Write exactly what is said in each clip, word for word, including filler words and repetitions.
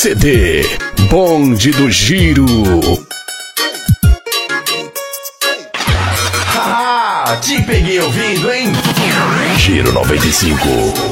C D Bonde do Giro. Ah, te peguei ouvindo, hein? Giro noventa e cinco.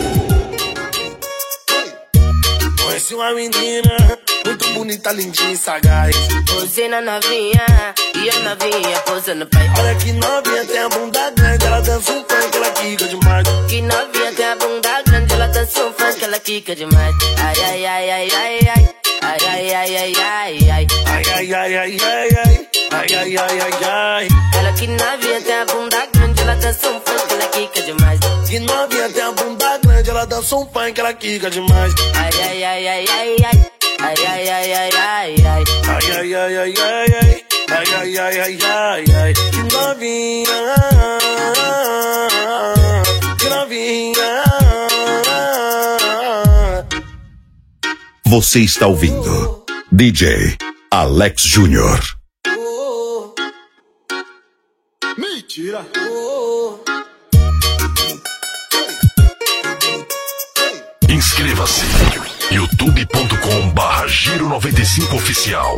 Conheci uma menina muito bonita, lindinha e sagaz. Você na novinha e a novinha posando pai. Olha que novinha, tem a bunda grande, ela dança um funk, ela quica demais. Que novinha tem a bunda grande, ela dança um funk, ela quica demais. Ai, ai, ai, ai, ai, ai. Ai, ai, ai, ai, ai, ai. Ai, ai, ai, ai, ai, ai. Ai, ai, ai, ai, ai. Ela que novinha tem a bunda grande, ela dança um funk, ela quica demais. Que novinha tem a bunda grande, ela dança um funk, ela quica demais. Ai, ai, ai, ai, ai, ai. Ai, ai, ai, ai, ai, ai. Ai, ai, ai, ai, ai, ai. Ai, ai, ai, ai, ai, ai. Que novinha. Que novinha. Você está ouvindo D J Alex Júnior. Mentira. Inscreva-se youtube ponto com barra Giro noventa e cinco Oficial.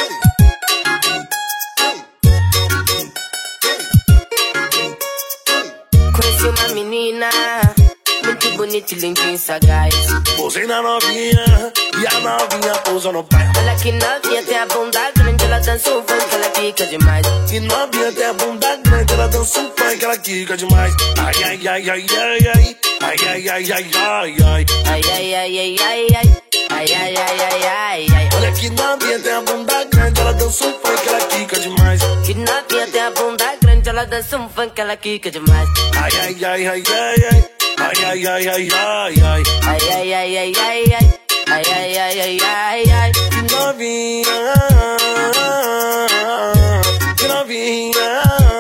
Conheci uma menina muito bonita e lindinha e sagaz. Posei na novinha e a novinha pousa no pé. Olha que novinha tem a bunda grande, ela dança um funk, ela quica demais. Que novinha tem a bunda grande, ela dança um funk, ela quica demais. Ai, ai, ai, ai, ai, ai. Ai, ai, ai, ai, ai, ai. Ai, ai, ai, ai, ai, ai. Ai, ai, ai, ai, ai, ai. Olha que novinha tem a bunda grande, ela dança um funk, ela quica demais. Que novinha tem a bunda grande, ela dança um funk, ela quica demais. Ai, ai, ai, ai, ai, ai. Ai, ai, ai, ai, ai, ai. Ai, ai, ai, ai, ai, ai. Ai, ai, ai, ai, ai, ai. Que novinha. Que novinha.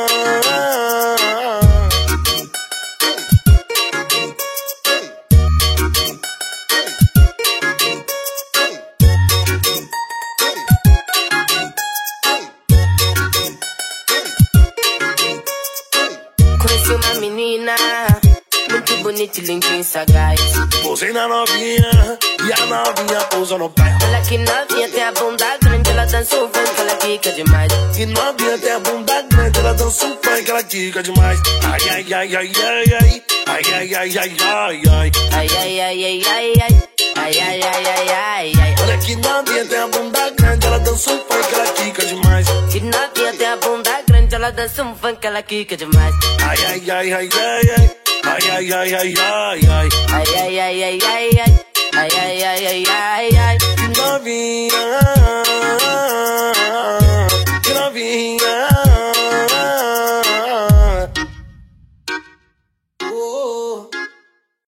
Conheci uma menina muito bonita e lindinha e sagaz. Posei na novinha e a novinha pousa no pé. Olha que novinha tem a bunda grande, ela dança um funk, ela quica demais. Que novinha tem a bunda grande, ela dança um funk, ela quica demais. Ai, ai, ai, ai, ai, ai. Ai, ai, ai, ai, ai, ai. Ai, ai, ai, ai, ai, ai. Ai, ai, ai, ai, ai, ai. Olha que novinha tem a bunda grande, ela dança um funk, ela quica demais. Que novinha tem a bunda grande, ela dança um funk, ela quica demais. Ai, ai, ai, ai, ai, ai. Ai, ai, ai, ai, ai, ai. Ai, ai, ai, ai, ai, ai. Ai, ai, ai, ai, ai, ai. Que novinha. Que novinha.